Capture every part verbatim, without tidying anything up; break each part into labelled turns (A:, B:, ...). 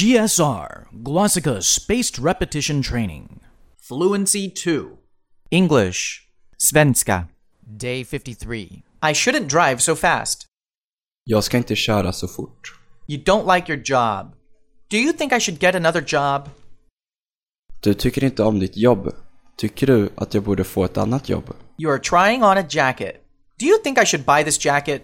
A: G S R, Glossika Spaced Repetition Training.
B: Fluency two.
C: English. Svenska.
A: Day fifty-three.
B: I shouldn't drive so fast.
D: Jag ska inte köra så fort.
B: You don't like your job. Do you think I should get another job?
D: Du tycker inte om ditt jobb. Tycker du att jag borde få ett annat jobb?
B: You are trying on a jacket. Do you think I should buy this jacket?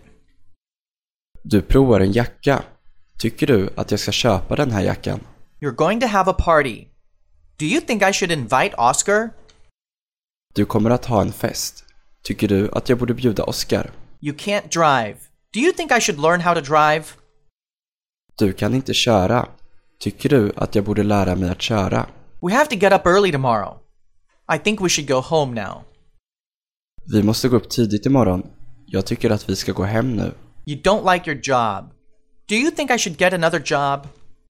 D: Du provar en jacka. Tycker du att jag ska köpa den här jackan?
B: You're going to have a party. Do you think I should invite Oscar?
D: Du kommer att ha en fest. Tycker du att jag borde bjuda Oscar?
B: You can't drive. Do you think I should learn how to drive?
D: Du kan inte köra. Tycker du att jag borde lära mig att köra?
B: We have to get up early tomorrow. I think we should go home now.
D: Vi måste gå upp tidigt imorgon. Jag tycker att vi ska gå hem nu.
B: You don't like your job. Do you think I should get another job?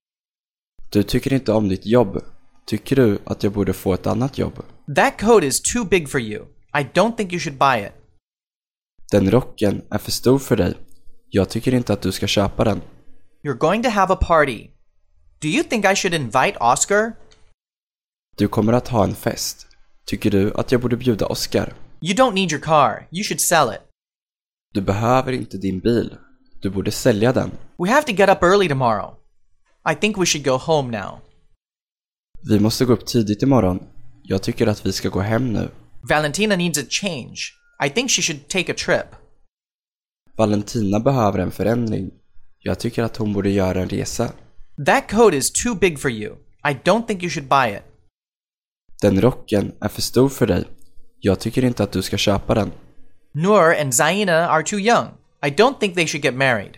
D: Du tycker inte om ditt jobb. Tycker du att jag borde få ett annat jobb?
B: That coat is too big for you. I don't think you should buy it.
D: Den rocken är för stor för dig. Jag tycker inte att du ska köpa den.
B: You're going to have a party. Do you think I should invite Oscar?
D: Du kommer att ha en fest. Tycker du att jag borde bjuda Oscar?
B: You don't need your car. You should sell it.
D: Du behöver inte din bil. Du borde sälja den.
B: We have to get up early tomorrow. I think we should go home now.
D: Vi måste gå upp tidigt imorgon. Jag tycker att vi ska gå hem nu.
B: Valentina needs a change. I think she should take a trip.
D: Valentina behöver en förändring. Jag tycker att hon borde göra en resa.
B: That coat is too big for you. I don't think you should buy it.
D: Den rocken är för stor för dig. Jag tycker inte att du ska köpa den.
B: Noor and Zaina are too young. I don't think they should get married.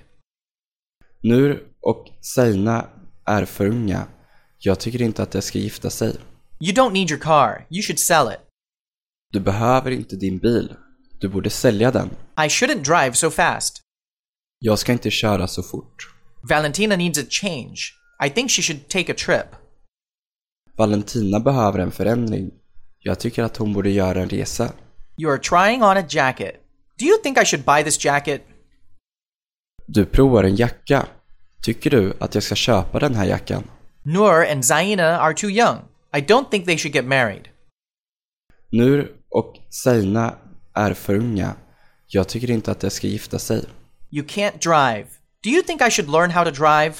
D: Nur och Zaina är för unga. Jag tycker inte att de ska gifta sig.
B: You don't need your car. You should sell it.
D: Du behöver inte din bil. Du borde sälja den.
B: I shouldn't drive so fast.
D: Jag ska inte köra så fort.
B: Valentina needs a change. I think she should take a trip.
D: Valentina behöver en förändring. Jag tycker att hon borde göra en resa.
B: You are trying on a jacket. Do you think I should buy this jacket?
D: Du provar en jacka. Tycker du att jag ska köpa den här jackan?
B: Noor and Zaina are too young. I don't think they should get married.
D: Nur och Zaina är för unga. Jag tycker inte att de ska gifta sig.
B: You can't drive. Do you think I should learn how to drive?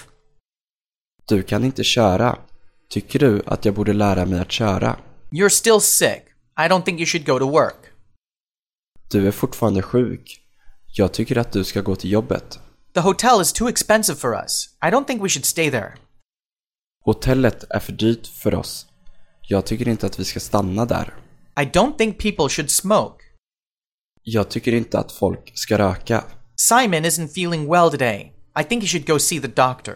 D: Du kan inte köra. Tycker du att jag borde lära mig att köra?
B: You're still sick. I don't think you should go to work.
D: Du är fortfarande sjuk. Jag tycker att du ska gå till jobbet.
B: The hotel is too expensive for us. I don't think we should stay there.
D: Hotellet är för dyrt för oss. Jag tycker inte att vi ska stanna där.
B: I don't think people should smoke.
D: Jag tycker inte att folk ska röka.
B: Simon isn't feeling well today. I think you should go see the doctor.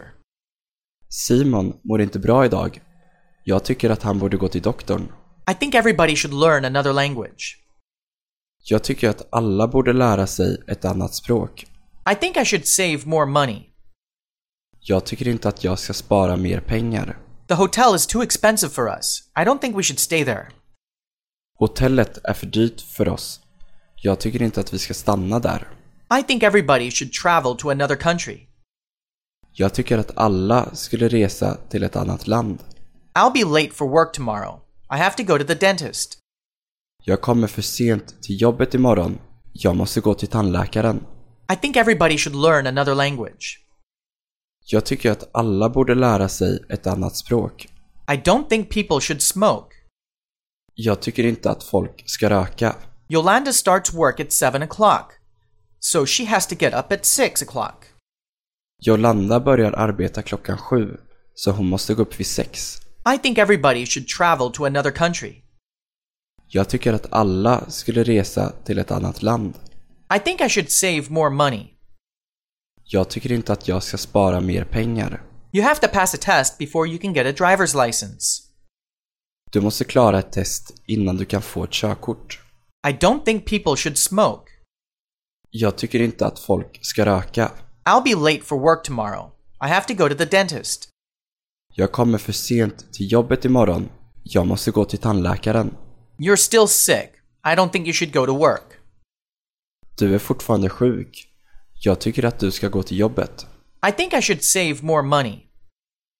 D: Simon mår inte bra idag. Jag tycker att han borde gå till doktorn.
B: I think everybody should learn another language.
D: Jag tycker att alla borde lära sig ett annat språk.
B: I think I should save more money.
D: Jag tycker inte att jag ska spara mer pengar.
B: The hotel is too expensive for us. I don't think we should stay there.
D: Hotellet är för dyrt för oss. Jag tycker inte att vi ska stanna där.
B: I think everybody should travel to another country.
D: Jag tycker att alla skulle resa till ett annat land.
B: I'll be late for work tomorrow. I have to go to the dentist.
D: Jag kommer för sent till jobbet imorgon. Jag måste gå till tandläkaren.
B: I think everybody should learn another language.
D: Jag tycker att alla borde lära sig ett annat språk.
B: I don't think people should smoke.
D: Jag tycker inte att folk ska röka.
B: Yolanda starts work at seven o'clock, so she has to get up at six o'clock.
D: Yolanda börjar arbeta klockan sju, så hon måste gå upp vid sex.
B: I think everybody should travel to another country.
D: Jag tycker att alla skulle resa till ett annat land.
B: I think I should save more money.
D: Jag tycker inte att jag ska spara mer pengar.
B: You have to pass a test before you can get a driver's license.
D: Du måste klara ett test innan du kan få ett körkort.
B: I don't think people should smoke.
D: Jag tycker inte att folk ska röka.
B: I'll be late for work tomorrow. I have to go to the dentist.
D: Jag kommer för sent till jobbet imorgon. Jag måste gå till tandläkaren.
B: You're still sick. I don't think you should go to work.
D: Du är fortfarande sjuk. Jag tycker att du ska gå till jobbet.
B: I think I should save more money.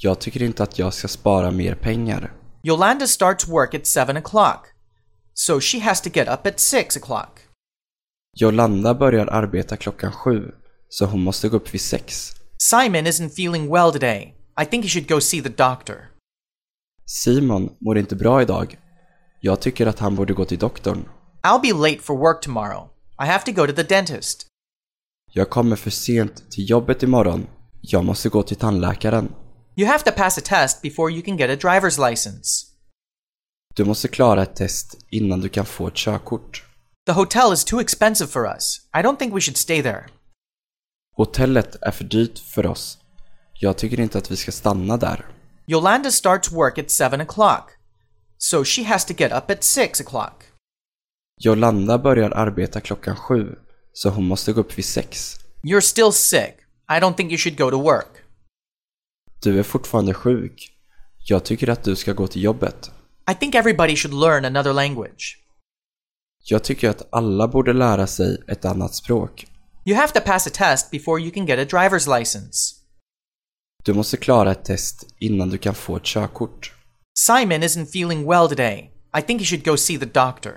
D: Jag tycker inte att jag ska spara mer pengar.
B: Yolanda starts work at seven o'clock, so she has to get up at six o'clock.
D: Yolanda börjar arbeta klockan sju, så hon måste gå upp vid sex.
B: Simon isn't feeling well today. I think he should go see the doctor.
D: Simon mår inte bra idag. Jag tycker att han borde gå till doktorn.
B: I'll be late for work tomorrow. I have to go to the dentist.
D: Jag kommer för sent till jobbet imorgon. Jag måste gå till tandläkaren.
B: You have to pass a test before you can get a driver's license.
D: Du måste klara ett test innan du kan få ett körkort.
B: The hotel is too expensive for us. I don't think we should stay there.
D: Hotellet är för dyrt för oss. Jag tycker inte att vi ska stanna där.
B: Yolanda starts work at seven o'clock, so she has to get up at six o'clock.
D: Yolanda börjar arbeta klockan sju, så hon måste gå upp vid sex.
B: You're still sick. I don't think you should go to work.
D: Du är fortfarande sjuk. Jag tycker att du ska gå till jobbet.
B: I think everybody should learn another language.
D: Jag tycker att alla borde lära sig ett annat språk.
B: You have to pass a test before you can get a driver's license.
D: Du måste klara ett test innan du kan få ett körkort.
B: Simon isn't feeling well today. I think he should go see the doctor.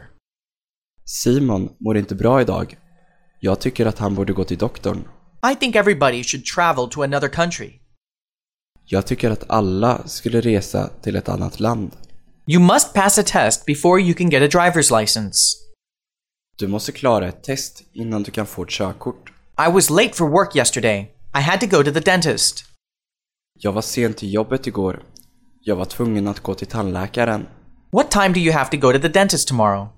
D: Simon mår inte bra idag. Jag tycker att han borde gå till doktorn.
B: I think everybody should travel to another country.
D: Jag tycker att alla skulle resa till ett annat land.
B: You must pass a test before you can get a driver's license.
D: Du måste klara ett test innan du kan få ett körkort.
B: I was late for work yesterday. I had to go to the dentist.
D: Jag var sen till jobbet igår. Jag var tvungen att gå till tandläkaren.
B: What time do you have to go to the dentist tomorrow?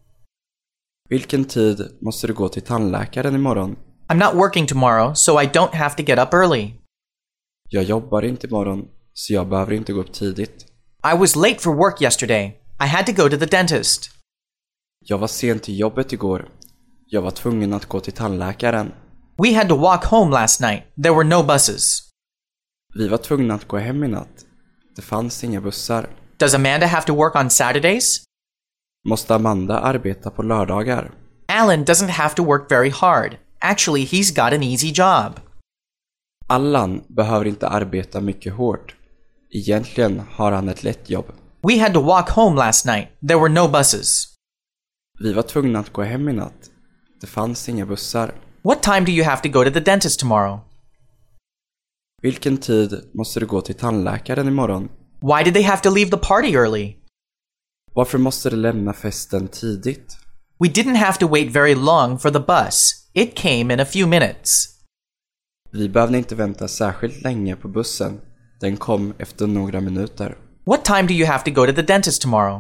D: Vilken tid måste du gå till tandläkaren imorgon?
B: I'm not working tomorrow, so I don't have to get up early.
D: Jag jobbar inte imorgon, så jag behöver inte gå upp tidigt.
B: I was late for work yesterday. I had to go to the dentist.
D: Jag var sen till jobbet igår. Jag var tvungen att gå till tandläkaren.
B: We had to walk home last night. There were no buses.
D: Vi var tvungna att gå hem i natt. Det fanns inga bussar.
B: Does Amanda have to work on Saturdays?
D: Måste Amanda arbeta på lördagar?
B: Alan doesn't have to work very hard. Actually, he's got an easy job.
D: Allan behöver inte arbeta mycket hårt. Egentligen har han ett lätt jobb.
B: We had to walk home last night. There were no buses.
D: Vi var tvungna att gå hem i natt. Det fanns inga bussar.
B: What time do you have to go to the dentist tomorrow?
D: Vilken tid måste du gå till tandläkaren imorgon?
B: Why did they have to leave the party early?
D: Varför måste du lämna festen tidigt?
B: We didn't have to wait very long for the bus. It came in a few minutes.
D: Vi behövde inte vänta särskilt länge på bussen. Den kom efter några minuter.
B: What time do you have to go to the dentist tomorrow?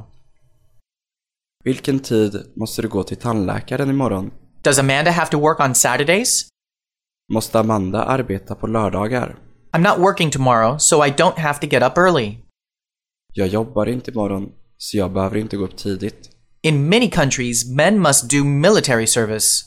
D: Vilken tid måste du gå till tandläkaren imorgon?
B: Does Amanda have to work on Saturdays?
D: Måste Amanda arbeta på lördagar?
B: I'm not working tomorrow, so I don't have to get up early.
D: Jag jobbar inte imorgon, så jag behöver inte gå upp tidigt.
B: In many countries, men must do military service.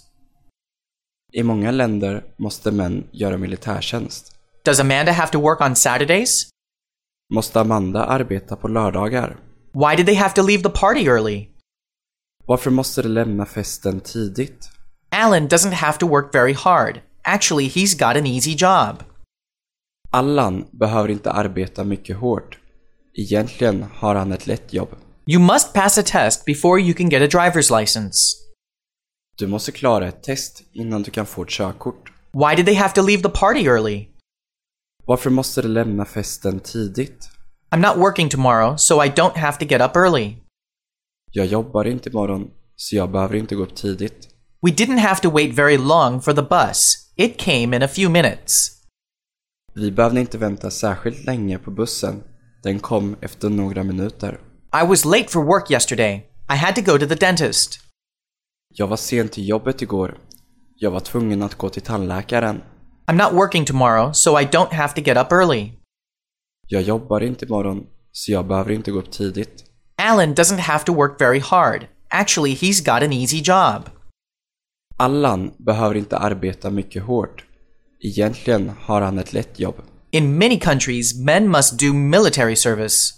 D: I många länder måste män göra militärtjänst.
B: Does Amanda have to work on Saturdays?
D: Måste Amanda arbeta på lördagar?
B: Why did they have to leave the party early?
D: Varför måste de lämna festen tidigt?
B: Alan doesn't have to work very hard. Actually, he's got an easy job.
D: Allan behöver inte arbeta mycket hårt. Egentligen har han ett lätt jobb.
B: You must pass a test before you can get a driver's license.
D: Du måste klara ett test innan du kan få ett körkort.
B: Why did they have to leave the party early?
D: Varför måste de lämna festen tidigt?
B: I'm not working tomorrow, so I don't have to get up early.
D: Jag jobbar inte imorgon, så jag behöver inte gå upp tidigt.
B: We didn't have to wait very long for the bus. It came in a few minutes.
D: Vi behövde inte vänta särskilt länge på bussen. Den kom efter några minuter.
B: I was late for work yesterday. I had to go to the dentist.
D: Jag var sen till jobbet igår. Jag var tvungen att gå till tandläkaren.
B: I'm not working tomorrow, so I don't have to get up early.
D: Jag jobbar inte imorgon, så jag behöver inte gå upp tidigt.
B: Alan doesn't have to work very hard. Actually, he's got an easy job.
D: Allan behöver inte arbeta mycket hårt. Egentligen har han ett lätt jobb.
B: In many countries, men must do military service.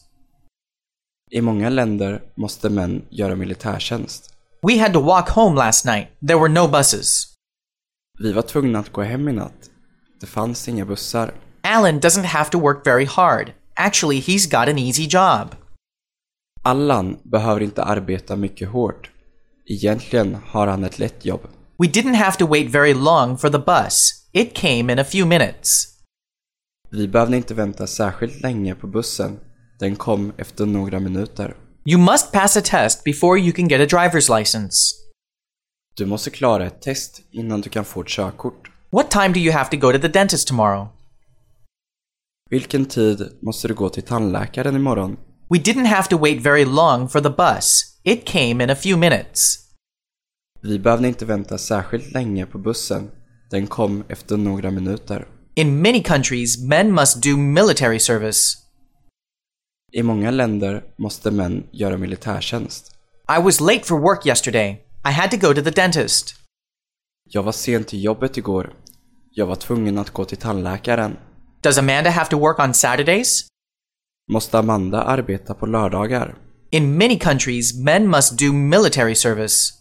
D: I många länder måste män göra militärtjänst.
B: We had to walk home last night. There were no buses.
D: Vi var tvungna att gå hem i natt. Det fanns inga bussar.
B: Alan doesn't have to work very hard. Actually, he's got an easy job.
D: Allan behöver inte arbeta mycket hårt. Egentligen har han ett lätt jobb.
B: We didn't have to wait very long for the bus. It came in a few minutes.
D: Vi behövde inte vänta särskilt länge på bussen. Den kom efter några minuter.
B: You must pass a test before you can get a driver's license.
D: Du måste klara ett test innan du kan få ett körkort.
B: What time do you have to go to the dentist tomorrow?
D: Vilken tid måste du gå till tandläkaren imorgon?
B: We didn't have to wait very long for the bus. It came in a few minutes.
D: Vi behövde inte vänta särskilt länge på bussen. Den kom efter några minuter.
B: In many countries, men must do military service.
D: I många länder måste män göra militärtjänst.
B: I was late for work yesterday. I had to go to the dentist.
D: Jag var sen till jobbet igår. Jag var tvungen att gå till tandläkaren.
B: Does Amanda have to work on Saturdays?
D: Måste Amanda arbeta på lördagar?
B: In many countries, men must do military service.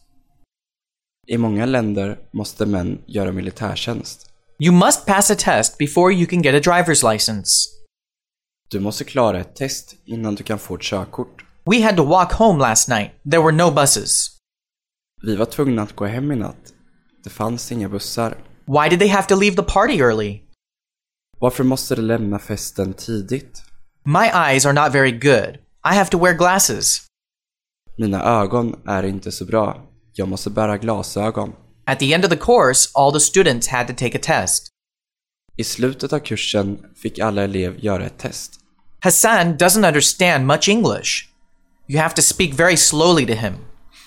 D: I många länder måste män göra militärtjänst.
B: You must pass a test before you can get a driver's license.
D: Du måste klara ett test innan du kan få ett körkort.
B: We had to walk home last night. There were no buses.
D: Vi var tvungna att gå hem i natt. Det fanns inga bussar.
B: Why did they have to leave the party early?
D: Varför måste de lämna festen tidigt?
B: My eyes are not very good. I have to wear glasses.
D: Mina ögon är inte så bra. Jag måste bära glasögon.
B: At the end of the course, all the students had to take a test.
D: I slutet av kursen fick alla elever göra ett test.
B: Hassan doesn't understand much English. You have to speak very slowly to him.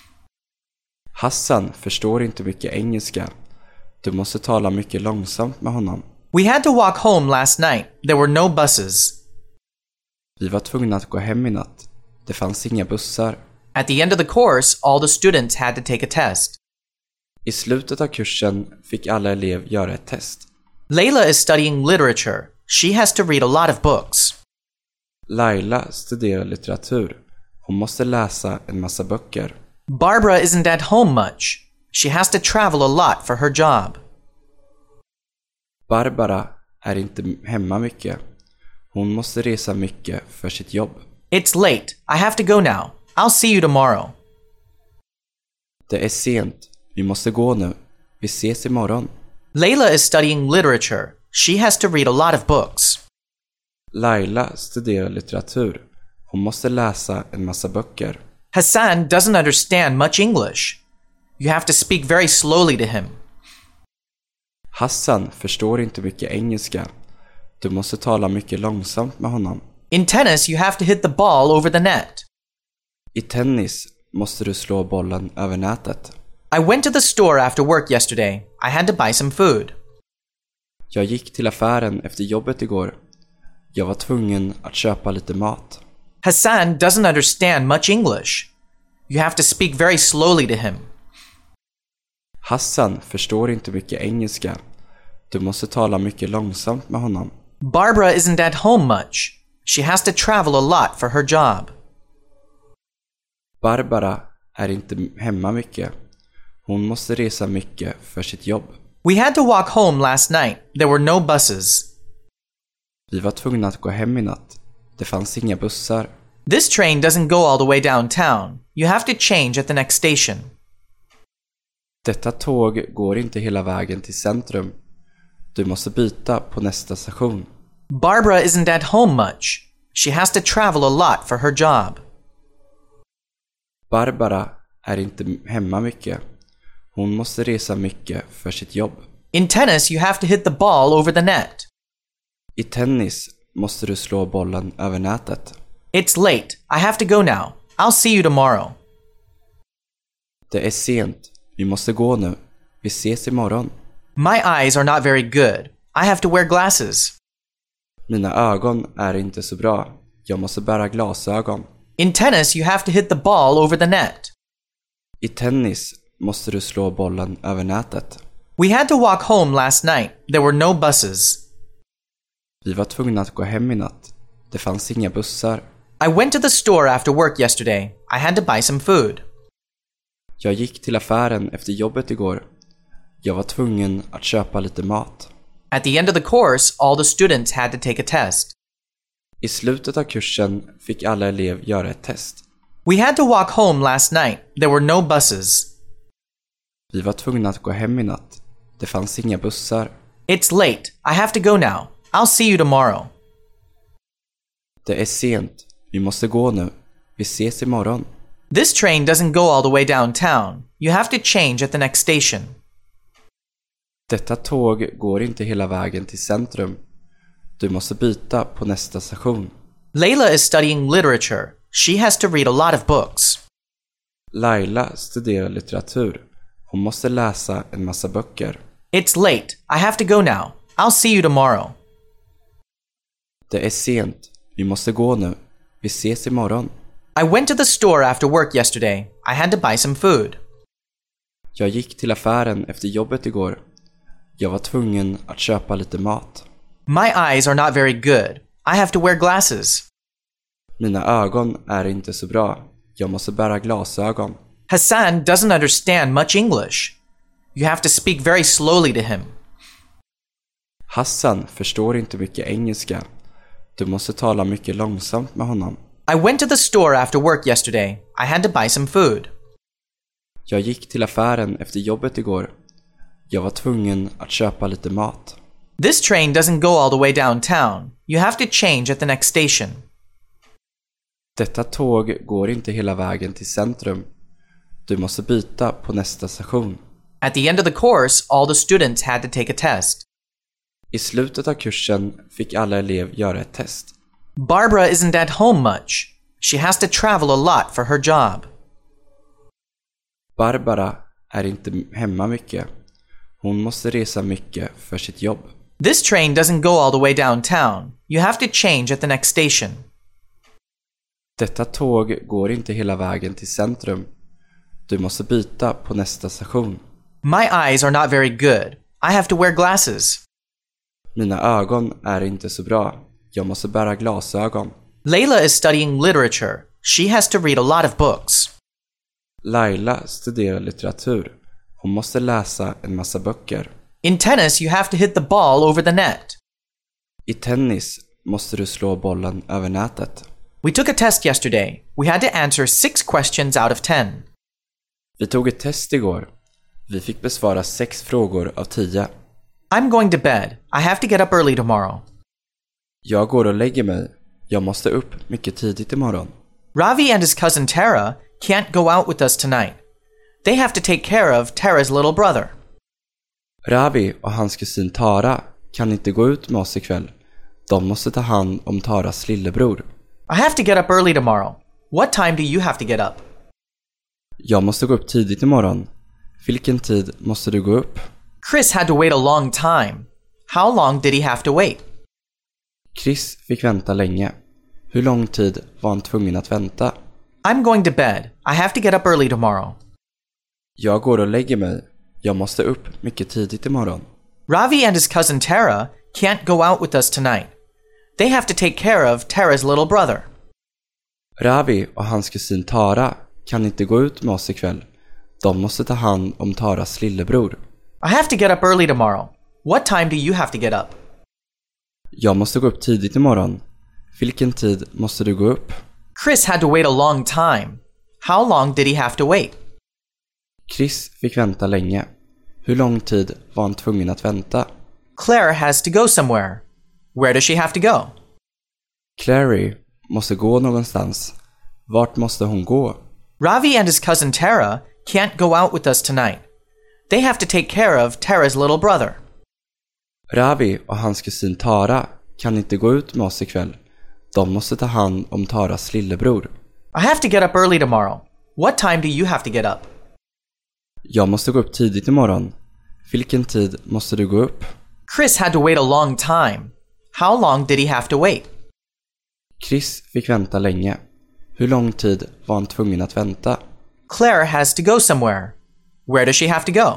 D: Hassan förstår inte mycket engelska. Du måste tala mycket långsamt med honom.
B: We had to walk home last night. There were no buses.
D: Vi var tvungna att gå hem i natt. Det fanns inga bussar.
B: At the end of the course, all the students had to take a test.
D: I slutet av kursen fick alla elever göra ett test.
B: Layla is studying literature. She has to read a lot of books.
D: Laila studerar litteratur. Hon måste läsa en massa böcker.
B: Barbara isn't at home much. She has to travel a lot for her job.
D: Barbara är inte hemma mycket. Hon måste resa mycket för sitt jobb.
B: It's late. I have to go now. I'll see you tomorrow.
D: Det är sent. Vi måste gå nu. Vi ses imorgon.
B: Layla is studying literature. She has to read a lot of books.
D: Laila studerar litteratur. Hon måste läsa en massa böcker.
B: Hassan doesn't understand much English. You have to speak very slowly to him.
D: Hassan förstår inte mycket engelska. Du måste tala mycket långsamt med honom.
B: In tennis, you have to hit the ball over the net.
D: I tennis måste du slå bollen över nätet.
B: I went to the store after work yesterday. I had to buy some food.
D: Jag gick till affären efter jobbet igår. Jag var tvungen att köpa lite mat.
B: Hassan doesn't understand much English. You have to speak very slowly to him.
D: Hassan förstår inte mycket engelska. Du måste tala mycket långsamt med honom.
B: Barbara isn't at home much. She has to travel a lot for her job.
D: Barbara är inte hemma mycket. Hon måste resa mycket för sitt jobb.
B: We had to walk home last night. There were no buses.
D: Vi var tvungna att gå hem i natt. Det fanns inga bussar.
B: This train doesn't go all the way downtown. You have to change at the next station.
D: Detta tåg går inte hela vägen till centrum. Du måste byta på nästa station.
B: Barbara isn't at home much. She has to travel a lot for her job.
D: Barbara är inte hemma mycket. Hon måste resa mycket för sitt jobb.
B: In tennis, you have to hit the ball over the net.
D: I tennis måste du slå bollen över nätet.
B: It's late. I have to go now. I'll see you tomorrow.
D: Det är sent. Vi måste gå nu. Vi ses imorgon.
B: My eyes are not very good. I have to wear glasses.
D: Mina ögon är inte så bra. Jag måste bära glasögon.
B: In tennis, you have to hit the ball over the net.
D: I tennis måste du slå bollen över nätet.
B: We had to walk home last night. There were no buses.
D: Vi var tvungna att gå hem i natt. Det fanns inga bussar.
B: I went to the store after work yesterday. I had to buy some food.
D: Jag gick till affären efter jobbet igår. Jag var tvungen att köpa lite mat.
B: At the end of the course, all the students had to take a test.
D: I slutet av kursen fick alla elever göra ett test.
B: We had to walk home last night. There were no buses.
D: Vi var tvungna att gå hem i natt. Det fanns inga bussar.
B: It's late. I have to go now. I'll see you tomorrow.
D: Det är sent. Vi måste gå nu. Vi ses imorgon.
B: This train doesn't go all the way downtown. You have to change at the next station.
D: Detta tåg går inte hela vägen till centrum. Du måste byta på nästa station.
B: Layla is studying literature. She has to read a lot of books.
D: Laila studerar litteratur. Hon måste läsa en massa böcker.
B: It's late. I have to go now. I'll see you tomorrow.
D: Det är sent. Vi måste gå nu. Vi ses imorgon.
B: I went to the store after work yesterday. I had to buy some food.
D: Jag gick till affären efter jobbet igår. Jag var tvungen att köpa lite mat.
B: My eyes are not very good. I have to wear glasses.
D: Mina ögon är inte så bra. Jag måste bära glasögon.
B: Hassan doesn't understand much English. You have to speak very slowly to him.
D: Hassan förstår inte mycket engelska. Du måste tala mycket långsamt med honom.
B: I went to the store after work yesterday. I had to buy some food.
D: Jag gick till affären efter jobbet igår. Jag var tvungen att köpa lite mat.
B: This train doesn't go all the way downtown. You have to change at the next station.
D: Detta tåg går inte hela vägen till centrum. Du måste byta på nästa station.
B: At the end of the course, all the students had to take a test.
D: I slutet av kursen fick alla elever göra ett test.
B: Barbara isn't at home much. She has to travel a lot for her job.
D: Barbara är inte hemma mycket. Hon måste resa mycket för sitt jobb.
B: This train doesn't go all the way downtown. You have to change at the next station.
D: Detta tåg går inte hela vägen till centrum. Du måste byta på nästa station.
B: My eyes are not very good. I have to wear glasses.
D: Mina ögon är inte så bra. Jag måste bära glasögon.
B: Layla is studying literature. She has to read a lot of books.
D: Laila studerar litteratur. Hon måste läsa en massa böcker.
B: In tennis, you have to hit the ball over the net.
D: I tennis måste du slå bollen över nätet.
B: We took a test yesterday. We had to answer six questions out of ten.
D: Vi tog ett test igår. Vi fick besvara sex frågor av tio.
B: I'm going to bed. I have to get up early tomorrow.
D: Jag går och lägger mig. Jag måste upp mycket tidigt imorgon.
B: Ravi and his cousin Tara can't go out with us tonight. They have to take care of Tara's little brother.
D: Ravi och hans kusin Tara kan inte gå ut med oss ikväll. De måste ta hand om Taras lillebror.
B: I have to get up early tomorrow. What time do you have to get up?
D: Jag måste gå upp tidigt imorgon. Vilken tid måste du gå upp?
B: Chris had to wait a long time. How long did he have to wait?
D: Chris fick vänta länge. Hur lång tid var han tvungen att vänta?
B: I'm going to bed. I have to get up early tomorrow.
D: Jag går och lägger mig. Jag måste upp mycket tidigt imorgon.
B: Ravi and his cousin Tara can't go out with us tonight. They have to take care of Tara's little brother.
D: Ravi och hans kusin Tara kan inte gå ut med oss ikväll. De måste ta hand om Taras lillebror.
B: I have to get up early tomorrow. What time do you have to get up?
D: Jag måste gå upp tidigt imorgon. Vilken tid måste du gå upp?
B: Chris had to wait a long time. How long did he have to wait?
D: Chris fick vänta länge. Hur lång tid var han tvungen att vänta?
B: Claire has to go somewhere. Where does she have to go?
D: Clary måste gå någonstans. Vart måste hon gå?
B: Ravi and his cousin Tara can't go out with us tonight. They have to take care of Tara's little brother.
D: Ravi och hans kusin Tara kan inte gå ut med oss ikväll. De måste ta hand om Taras lillebror.
B: I have to get up early tomorrow. What time do you have to get up?
D: Jag måste gå upp tidigt imorgon. Vilken tid måste du gå upp?
B: Chris had to wait a long time. How long did he have to wait?
D: Chris fick vänta länge. Hur lång tid var han tvungen att vänta?
B: Claire has to go somewhere. Where does she have to go?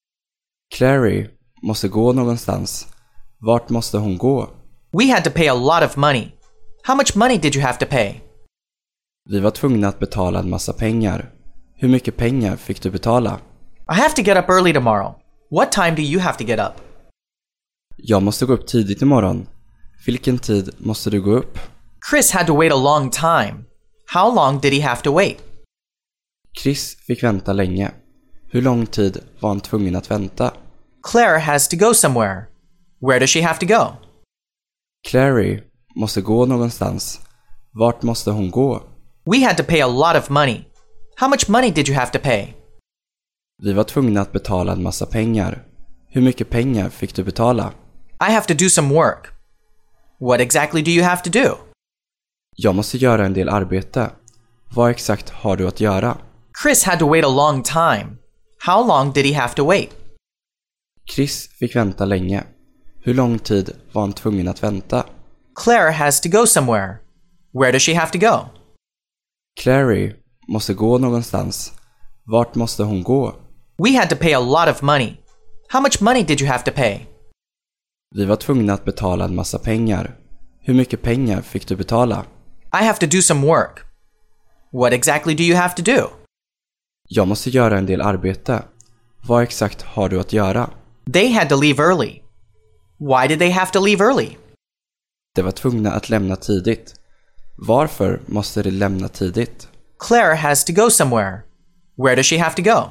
D: Clary måste gå någonstans. Vart måste hon gå?
B: We had to pay a lot of money. How much money did you have to pay?
D: Vi var tvungna att betala en massa pengar. Hur mycket pengar fick du betala?
B: I have to get up early tomorrow. What time do you have to get up?
D: Jag måste gå upp tidigt imorgon. Vilken tid måste du gå upp?
B: Chris had to wait a long time. How long did he have to wait?
D: Chris fick vänta länge. Hur lång tid var han tvungen att vänta?
B: Claire has to go somewhere. Where does she have to go?
D: Clary måste gå någonstans. Vart måste hon gå?
B: We had to pay a lot of money. How much money did you have to pay?
D: Vi var tvungna att betala en massa pengar. Hur mycket pengar fick du betala?
B: I have to do some work. What exactly do you have to do?
D: Jag måste göra en del arbete. Vad exakt har du att göra?
B: Chris had to wait a long time. How long did he have to wait?
D: Chris fick vänta länge. Hur lång tid var han tvungen att vänta?
B: Claire has to go somewhere. Where does she have to go?
D: Clary måste gå någonstans. Vart måste hon gå?
B: We had to pay a lot of money. How much money did you have to pay?
D: Vi var tvungna att betala en massa pengar. Hur mycket pengar fick du betala?
B: I have to do some work. What exactly do you have to do?
D: Jag måste göra en del arbete. Vad exakt har du att göra?
B: They had to leave early. Why did they have to leave early?
D: De var tvungna att lämna tidigt. Varför måste de lämna tidigt?
B: Claire has to go somewhere. Where does she have to go?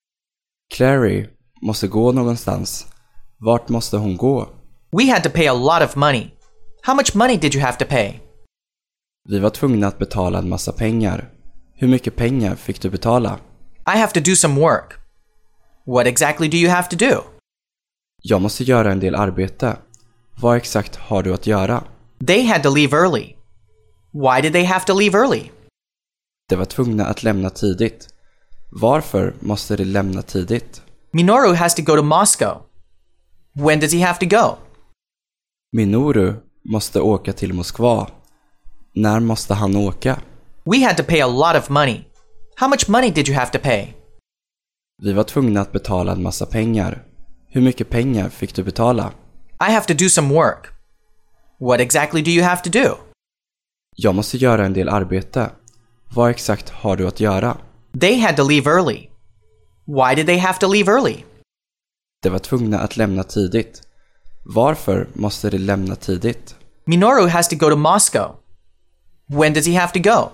D: Clary måste gå någonstans. Vart måste hon gå?
B: We had to pay a lot of money. How much money did you have to pay?
D: Vi var tvungna att betala en massa pengar. Hur mycket pengar fick du betala?
B: I have to do some work. What exactly do you have to do?
D: Jag måste göra en del arbete. Vad exakt har du att göra?
B: They had to leave early. Why did they have to leave early?
D: De var tvungna att lämna tidigt. Varför måste de lämna tidigt?
B: Minoru has to go to Moscow. When does he have to go?
D: Minoru måste åka till Moskva. När måste han åka?
B: We had to pay a lot of money. How much money did you have to pay?
D: Vi var tvungna att betala en massa pengar. Hur mycket pengar fick du betala?
B: I have to do some work. What exactly do you have to do?
D: Jag måste göra en del arbete. Vad exakt har du att göra?
B: They had to leave early. Why did they have to leave early?
D: De var tvungna att lämna tidigt. Varför måste de lämna tidigt?
B: Minoru has to go to Moscow. When does he have to go?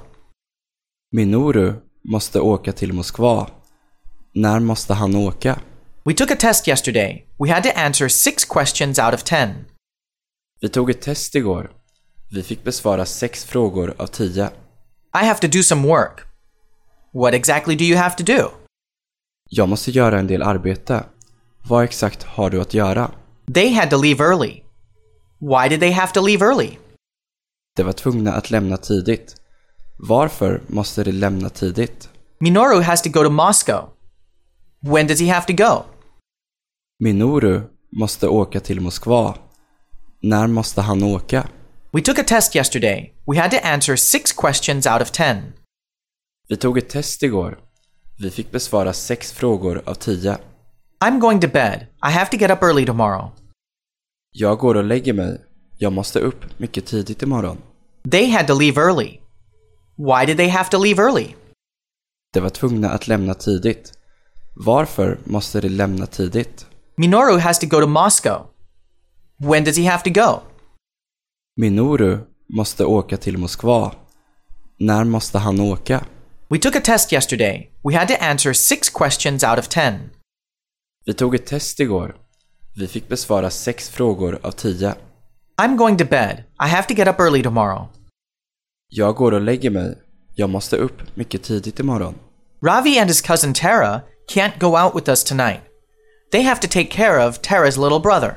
D: Minoru måste åka till Moskva. När måste han åka?
B: We took a test yesterday. We had to answer six questions out of ten.
D: Vi tog ett test igår. Vi fick besvara sex frågor av tio.
B: I have to do some work. What exactly do you have to do?
D: Jag måste göra en del arbete. Vad exakt har du att göra?
B: They had to leave early. Why did they have to leave early?
D: De var tvungna att lämna tidigt. Varför måste de lämna tidigt?
B: Minoru has to go to Moscow. When does he have to go?
D: Minoru måste åka till Moskva. När måste han åka?
B: We took a test yesterday. We had to answer six questions out of ten.
D: Vi tog ett test igår. Vi fick besvara sex frågor av tio.
B: I'm going to bed. I have to get up early tomorrow.
D: Jag går och lägger mig. Jag måste upp mycket tidigt imorgon.
B: They had to leave early. Why did they have to leave early?
D: De var tvungna att lämna tidigt. Varför måste de lämna tidigt?
B: Minoru has to go to Moscow. When does he have to go?
D: Minoru måste åka till Moskva. När måste han åka?
B: We took a test yesterday. We had to answer six questions out of ten.
D: Vi tog ett test igår. Vi fick besvara sex frågor av tio.
B: I'm going to bed. I have to get up early tomorrow.
D: Jag går och lägger mig. Jag måste upp mycket tidigt imorgon.
B: Ravi and his cousin Tara can't go out with us tonight. They have to take care of Tara's little brother.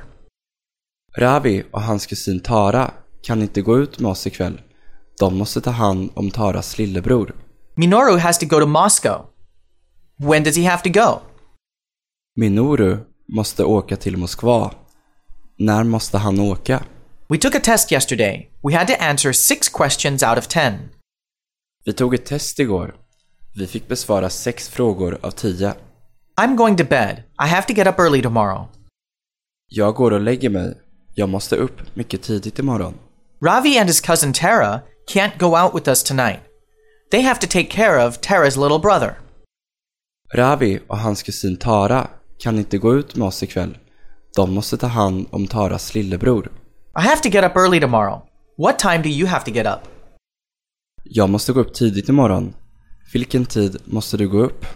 D: Ravi och hans kusin Tara kan inte gå ut med oss ikväll. De måste ta hand om Taras lillebror.
B: Minoru has to go to Moscow. When does he have to go?
D: Minoru måste åka till Moskva. När måste han åka?
B: We took a test yesterday. We had to answer six questions out of ten.
D: Vi tog ett test igår. Vi fick besvara sex frågor av tio.
B: I'm going to bed. I have to get up early tomorrow.
D: Jag går och lägger mig. Jag måste upp mycket tidigt imorgon.
B: Ravi and his cousin Tara can't go out with us tonight. They have to take care of Tara's little brother.
D: Ravi och hans kusin Tara kan inte gå ut med oss ikväll. De måste ta hand om Taras lillebror.
B: I have to get up early tomorrow. What time do you have to get up?
D: Jag måste gå upp tidigt imorgon. Vilken tid måste du gå upp?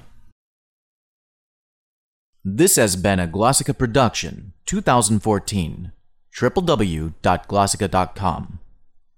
A: This has been a Glossica production, twenty fourteen. w w w dot glossica dot com